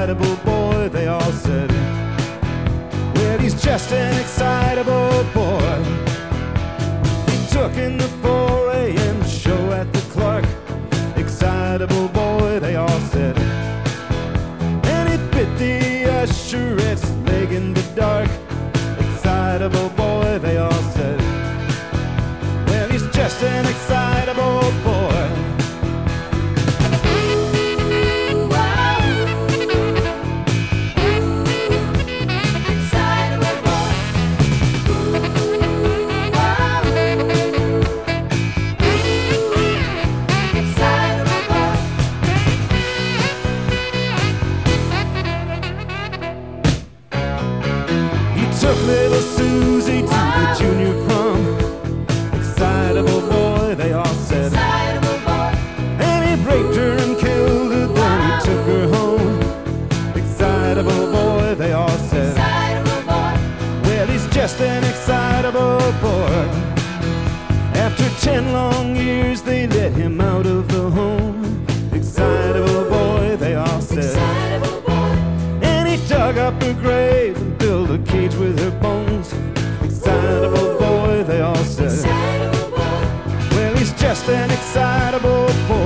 excitable boy, they all said. Well, he's just an excitable boy. He took in the 4 a.m. show at the Clark. Excitable boy, they all said. And he bit the usherette's leg in the dark. Excitable boy, they all said. Well, he's just an excitable boy. Took little Susie to the junior prom. Excitable boy, they all said. And he raped her and killed her, then he took her home. Excitable boy, they all said. Well, he's just an excitable boy. After 10 long years, they let him out of the home. Excitable boy, they all said. And he dug up her grave and built a cage with her bones. Excitable boy, they all said. Well, he's just an excitable boy.